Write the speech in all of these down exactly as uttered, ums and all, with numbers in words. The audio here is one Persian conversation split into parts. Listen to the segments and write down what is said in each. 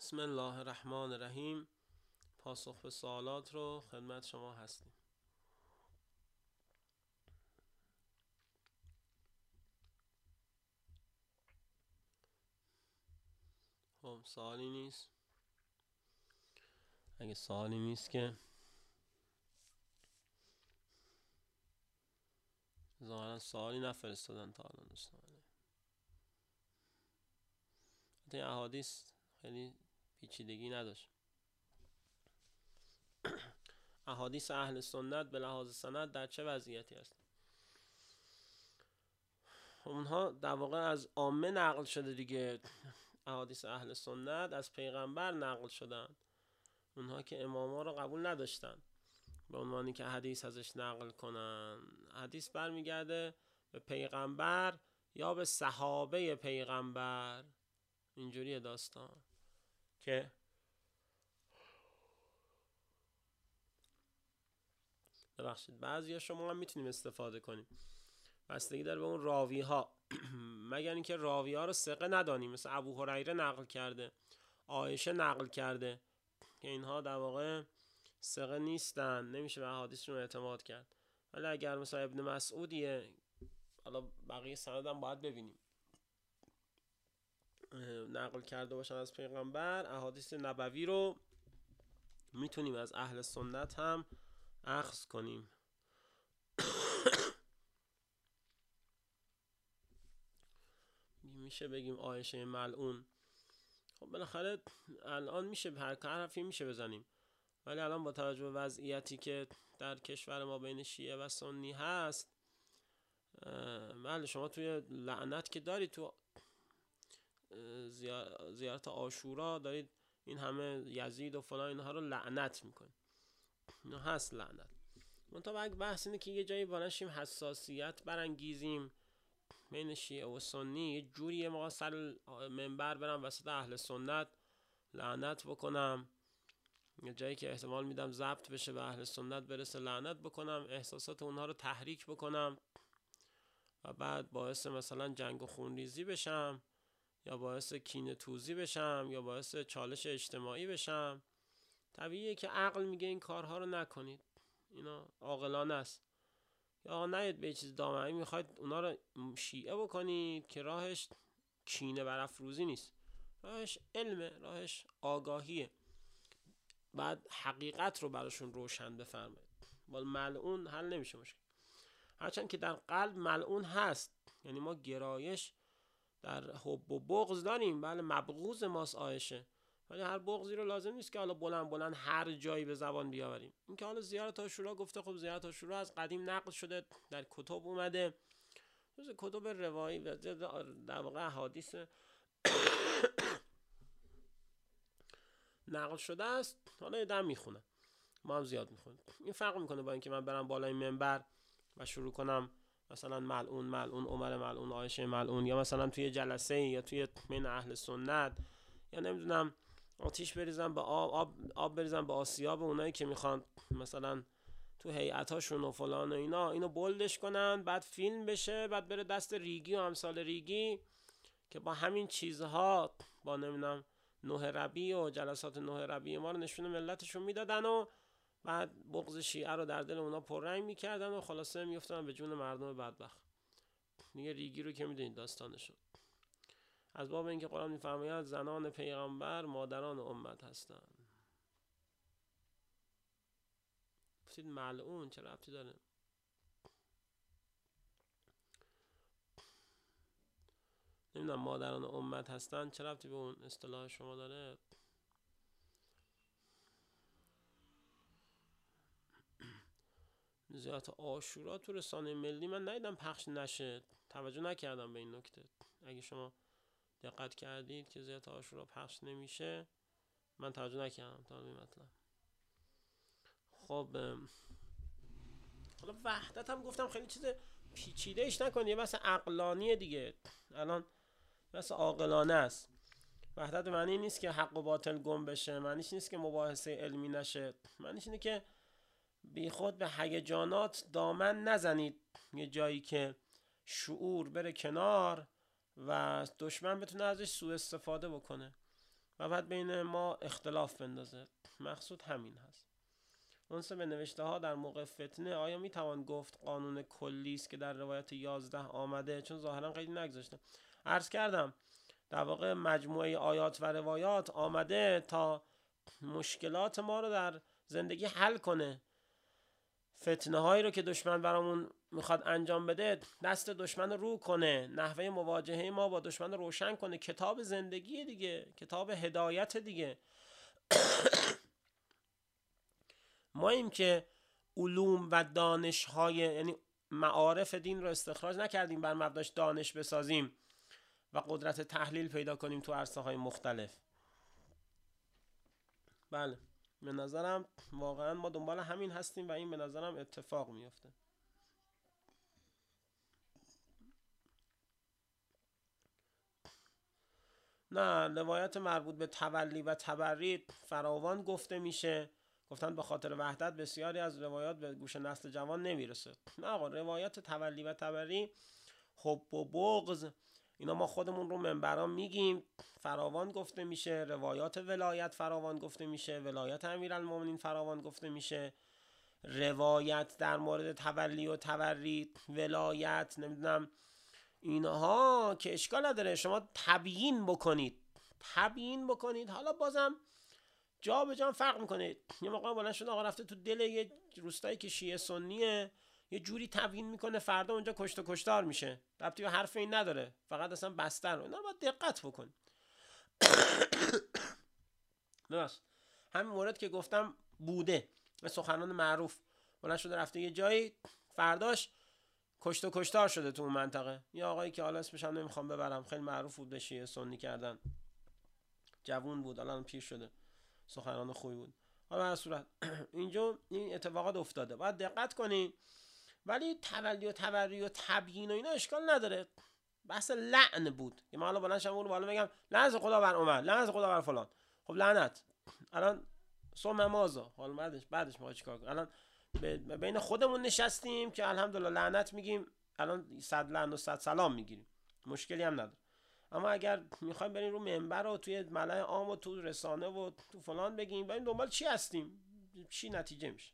بسم الله الرحمن الرحیم. پاسخ به سوالات رو خدمت شما هستیم. خب سوالی نیست؟ اگه سوالی نیست که ظاهرا سوالی نفرستادن تا الان دوستان. این احادیث خیلی پیچیدگی نداشت. احادیث اهل سنت به لحاظ سند در چه وضعیتی است؟ اونها در واقع از عامه نقل شده دیگه. احادیث اهل سنت از پیغمبر نقل شدن. اونها که اماما رو قبول نداشتن به عنوانی که حدیث ازش نقل کنن. حدیث برمیگرده به پیغمبر یا به صحابه پیغمبر. اینجوریه داستان که ببخشید بعضیا شما هم میتونیم استفاده کنیم، بستگی داره به اون راوی ها. مگر اینکه راوی ها رو ثقه ندانیم، مثل ابو هریره نقل کرده، عایشه نقل کرده که اینها در واقع ثقه نیستن، نمیشه به احادیثشون اعتماد کرد. ولی اگر مثلا ابن مسعودیه، حالا بقیه سندم باید ببینیم، نقل کرده باشن از پیغمبر، احادیث نبوی رو میتونیم از اهل سنت هم اخذ کنیم. میشه بگیم عایشه ملعون. خب بالاخره الان میشه هر حرفی میشه بزنیم، ولی الان با توجه به وضعیتی که در کشور ما بین شیعه و سنی هست، بله شما توی لعنت که دارید، تو زیارت عاشورا دارید این همه یزید و فلان اینها رو لعنت میکنید، اینا هست لعنت. منتها اگه بحث اینه که یه جایی بانشیم حساسیت برانگیزیم بین شیعه و سنی، یه جوری یه موقع سر منبر برم وسط اهل سنت لعنت بکنم، یه جایی که احتمال میدم ضبط بشه به اهل سنت برسه لعنت بکنم، احساسات اونها رو تحریک بکنم و بعد باعث مثلا جنگ و خونریزی بشم، یا باعث کینه توزی بشم، یا باعث چالش اجتماعی بشم. طبیعیه که عقل میگه این کارها رو نکنید، اینا عاقلانه است. یا نید به چیز دامنی میخواید اونا رو شیعه بکنید که راهش کینه برافروزی نیست، راهش علمه، راهش آگاهیه. بعد حقیقت رو براشون روشن بفرمایید. با ملعون حل نمیشه مشکل، هرچند که در قلب ملعون هست. یعنی ما گرایش در حب و بغض داریم، بله مبغوض ماست عایشه، ولی هر بغضی رو لازم نیست که حالا بلند بلند هر جایی به زبان بیاوریم. این که حالا زیارت عاشورا گفته، خب زیارت عاشورا از قدیم نقل شده، در کتب اومده، جز کتب روایی و در واقع احادیث نقل شده است. حالا یه دم میخونن، ما هم زیاد میخونیم. این فرق میکنه با اینکه من برم بالای منبر و شروع کنم مثلا ملعون ملعون عمر ملعون عایشه ملعون، یا مثلا توی جلسه یا توی بین اهل سنت، یا نمیدونم آتیش بریزم به آب آب, آب بریزم به آسیاب اونایی که میخوان مثلا تو هیئتاشون و فلان و اینا اینو بولدش کنن، بعد فیلم بشه، بعد بره دست ریگی و امثال ریگی که با همین چیزها، با نمیدونم نه ربی و جلسات نه ربی ما رو نشون ملتشون میدادن و بعد بغض شیعه رو در دل اونا پررنگ میکردن و خلاصه میافتادن به جون مردم بدبخت. دیگه ریگی رو که میدونید داستانشو. از باب اینکه قرآن میفرماید زنان پیغمبر مادران امت هستند. گفتید ملعون چه ربطی داره؟ نمیدونم مادران امت هستند چه ربطی به اون اصطلاح شما داره؟ زیارت عاشورا تو رسانه ملی من ندیدم پخش نشه، توجه نکردم به این نکته. اگه شما دقت کردید که زیارت عاشورا پخش نمیشه، من توجه نکردم تا به مطلب. خب حالا وحدت هم گفتم خیلی چیز پیچیده ایش نکنید، یه بحث عقلانیه دیگه، الان بحث عاقلانه است. وحدت معنی نیست که حق و باطل گم بشه، معنیش نیست که مباحثه علمی نشه، معنیش اینه که بی خود به هیجانات دامن نزنید، یه جایی که شعور بره کنار و دشمن بتونه ازش سوء استفاده بکنه. و بعد بین ما اختلاف بندازه. مقصود همین هست. اونس به نوشته ها در موقع فتنه آیا میتوان گفت قانون کلی است که در روایت یازده آمده؟ چون ظاهرا قیدی نگذاشته. عرض کردم در واقع مجموعه آیات و روایات آمده تا مشکلات ما رو در زندگی حل کنه. فتنه هایی رو که دشمن برامون میخواد انجام بده دست دشمن رو رو کنه، نحوه مواجهه ما با دشمن رو روشن کنه. کتاب زندگی دیگه، کتاب هدایت دیگه. ما ایم که علوم و دانش های یعنی معارف دین رو استخراج نکردیم بر مبناش دانش بسازیم و قدرت تحلیل پیدا کنیم تو عرصه های مختلف. بله به نظرم واقعا ما دنبال همین هستیم و این به نظرم اتفاق میفته. نه، روایت مربوط به تولی و تبری فراوان گفته میشه. گفتن به خاطر وحدت بسیاری از روایات به گوش نسل جوان نمیرسه. نه آقا، روایت تولی و تبری، حب و بغض، اینا ما خودمون رو منبران میگیم، فراوان گفته میشه. روایات ولایت فراوان گفته میشه، ولایت امیرالمومنین فراوان گفته میشه. روایت در مورد تولی و تبری، ولایت، نمیدونم اینها که اشکال نداره شما تبیین بکنید، تبیین بکنید. حالا بازم جا به جا فرق میکنه. یه موقع بلند شده آقا رفته تو دل یه روستایی که شیعه سنیه یه جوری تبیین میکنه، فردا اونجا کشت و کشتار میشه، ربطی به حرف این نداره، فقط اصلا بستر رو. نه، باید دقت بکن. درست همین مورد که گفتم بوده، به سخنان معروف بلند شده رفته یه جایی، فرداش کشت و کشتار شده تو اون منطقه. یه آقایی که حالا اسمش هم نمیخوام ببرم، خیلی معروف بود، شیعه سنی کردن، جوون بود، الان پیر شده، سخنان خوبی بود. حالا هر صورت اینجا این اتفاقات افتاده، باید دقت کنی. ولی تولی و تبری و تبیین و اینا اشکال نداره. بحث لعن بود که من حالا بلند شم اون بالا بگم لعنت خدا بر عمر، لعنت خدا بر فلان. خب لعنت الان صوم نمازا، حالا بعدش بعدش ما چیکار کنیم؟ الان بین خودمون نشستیم که الحمدلله لعنت میگیم، الان صد لعن و صد سلام میگیریم، مشکلی هم نداره. اما اگر میخوایم بریم رو منبر و توی ملأ عام و تو رسانه و تو فلان بگیم، بریم دنبال چی هستیم؟ چی نتیجه میشه؟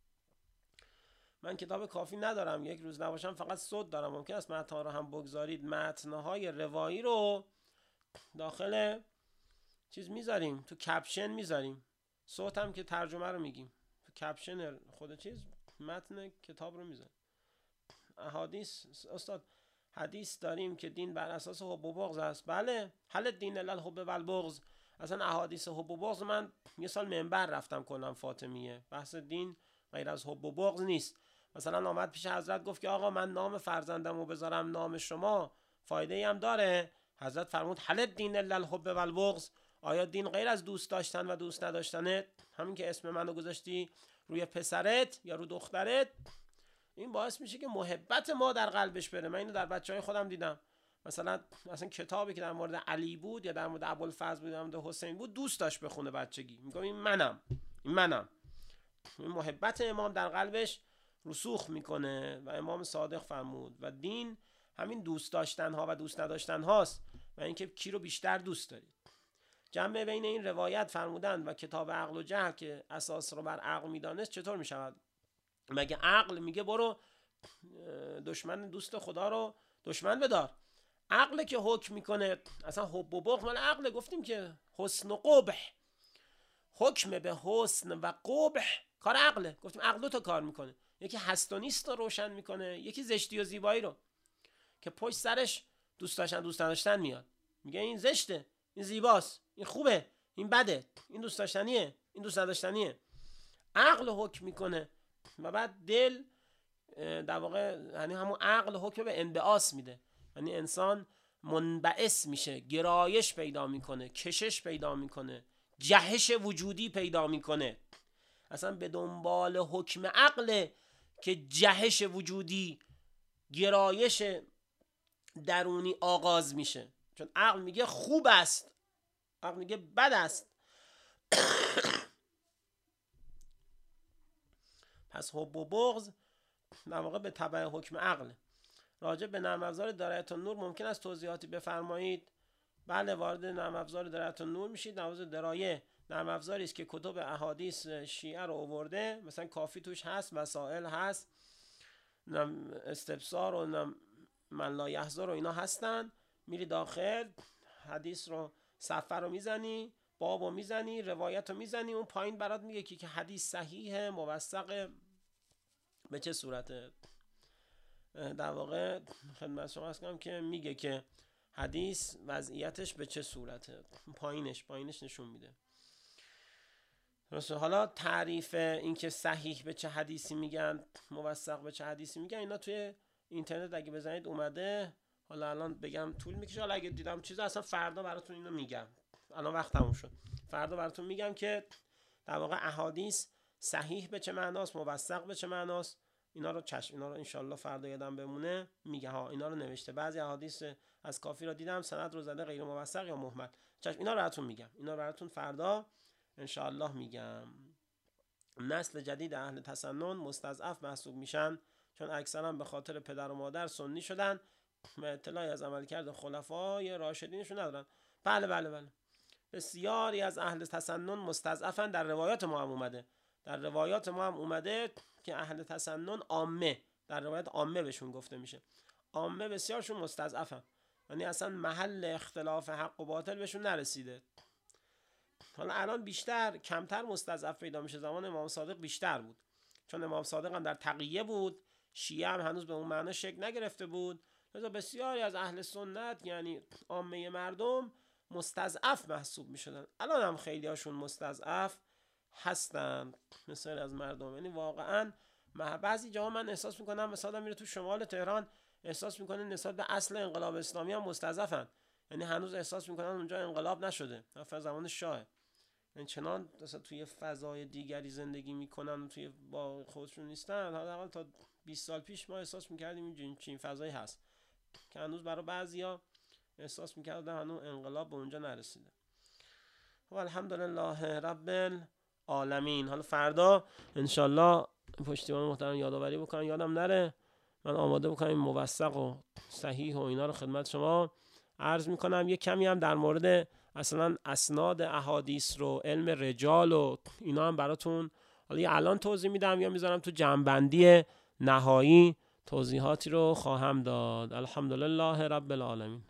من کتاب کافی ندارم، یک روز نباشم فقط صوت دارم. ممکن است متن رو هم بگذارید، متن‌های روایی رو داخل چیز میذاریم، تو کپشن میذاریم، صوت هم که ترجمه رو میگیم تو کپشن خود چیز متن کتاب رو میذاریم. احادیث استاد حدیث داریم که دین بر اساس حب و بغض است. بله، حل دین الا الحب و البغض. اصلا احادیث حب و بغض من یه سال منبر رفتم کنم فاطمیه، بحث دین غیر از حب و بغض نیست. مثلا آمد پیش حضرت گفت که آقا من نام فرزندمو بذارم نام شما فایده ای هم داره؟ حضرت فرمود حل دین الا الحب و البغض. آیا دین غیر از دوست داشتن و دوست نداشتنه؟ همین که اسم منو گذاشتی روی پسرت یا رو دخترت، این باعث میشه که محبت ما در قلبش بره. من اینو در بچهای خودم دیدم. مثلا مثلا کتابی که در مورد علی بود یا در مورد ابوالفضل بود یا در مورد حسین بود، دوست داشت بخونه بچگی، میگم این منم، این منم. این محبت امام در قلبش رسوخ میکنه و امام صادق فرمود و دین همین دوست داشتن ها و دوست نداشتن هاست و اینکه کی رو بیشتر دوست دارید. جمع بین این روایت فرمودن و کتاب عقل و جهل که اساس رو بر عقل میدانست چطور میشود؟ مگه عقل میگه برو دشمن دوست خدا رو دشمن بدار؟ عقل که حکم میکنه. اصلا حب و بغض مال عقل. گفتیم که حسن و قبح، حکم به حسن و قبح کار عقله. گفتیم عقل دو تا کار میکنه، یکی هست و نیست رو روشن میکنه، یکی زشتی و زیبایی رو، که پشت سرش دوست داشتن دوست نداشتن میاد. میگه این زشته، این زیباست، این خوبه، این بده، این دوست داشتنیه، این دوست نداشتنیه. عقل حکم میکنه و بعد دل در واقع یعنی همون عقل حکم به انبعاث میده، یعنی انسان منبعث میشه، گرایش پیدا میکنه، کشش پیدا میکنه، جهش وجودی پیدا میکنه. اصلا به دنبال حکم عقل که جهش وجودی، گرایش درونی آغاز میشه. چون عقل میگه خوب است، عقل میگه بد است. پس حب و بغض در واقع به تبع حکم عقل. راجع به نرم افزار دایره النور ممکن است توضیحاتی بفرمایید؟ بله وارد نرم افزار درایت نور میشید. نرم افزار درایه نرم افزاری است که کتب احادیث شیعه رو آورده، مثلا کافی توش هست، مسائل هست، استبصار و من لا یحضر و اینا هستن. میری داخل حدیث رو صفحه رو میزنی، باب رو میزنی، روایت رو میزنی، اون پایین برات میگه که حدیث صحیحه، موثقه، به چه صورته. در واقع خدمت شما عرض کنم که میگه که حدیث وضعیتش به چه صورته، پایینش پایینش نشون میده. حالا تعریف این که صحیح به چه حدیثی میگن، موثق به چه حدیثی میگن، اینا توی اینترنت اگه بزنید اومده. حالا الان بگم طول میکشه، حالا اگه دیدم چیزا اصلا فردا براتون اینو میگم. الان وقت تموم شد، فردا براتون میگم که در واقع احادیث صحیح به چه معناست، موثق به چه معناست. اینا رو چشم اینا رو انشالله فردا یادم بمونه میگه ها. اینا رو نوشته، بعضی احادیث از کافی رو دیدم سند رو زده غیر موثق یا مهمل. چشم اینا رو براتون میگم، اینا رو براتون فردا انشاءالله میگم. نسل جدید اهل تسنن مستضعف محسوب میشن چون اکثرا به خاطر پدر و مادر سنی شدن و اطلاعی از عملکرد خلفای راشدینشون ندارن. بله بله بله بسیاری از اهل تسنن مستضعفن. در روایات ما هم اومده، در روایات ما هم اومده که اهل تسنن عامه، در روایات عامه بهشون گفته میشه، عامه بسیارشون مستضعفن، یعنی اصلا محل اختلاف حق و باطل بهشون نرسیده. حالا الان بیشتر کمتر مستضعف پیدا میشه، زمان امام صادق بیشتر بود چون امام صادق هم در تقیه بود، شیعه هم هنوز به اون معنا شکل نگرفته بود، لذا بسیاری از اهل سنت یعنی عامه مردم مستضعف محسوب میشدن. الان هم خیلی هاشون مستضعف هستن مثل از مردم، یعنی واقعا بعضی جاها من احساس میکنم مثلا میره تو شمال تهران احساس میکنه نسبت به اصل انقلاب اسلامی هم مستضعفن، یعنی هنوز احساس میکنن اونجا انقلاب نشده، حتی زمان شاه، یعنی چنان مثلا توی فضای دیگری زندگی میکنن، توی با خودشون نیستن. حداقل تا بیست سال پیش ما احساس میکردیم این چنین فضایی هست که هنوز برای بعضیا احساس میکردن هنوز انقلاب به اونجا نرسیده. و الحمدلله رب العالمین. حالا فردا انشالله پشتیبان محترم یادآوری بکنن، یادم نره، من آماده بکنم موثق و صحیح و اینا رو خدمت شما عرض میکنم. یه کمی هم در مورد اصلا اسناد احادیث رو، علم رجال و اینا هم براتون حالا یا الان توضیح میدم یا میذارم تو جمع‌بندی نهایی توضیحاتی رو خواهم داد. الحمدلله رب العالمین.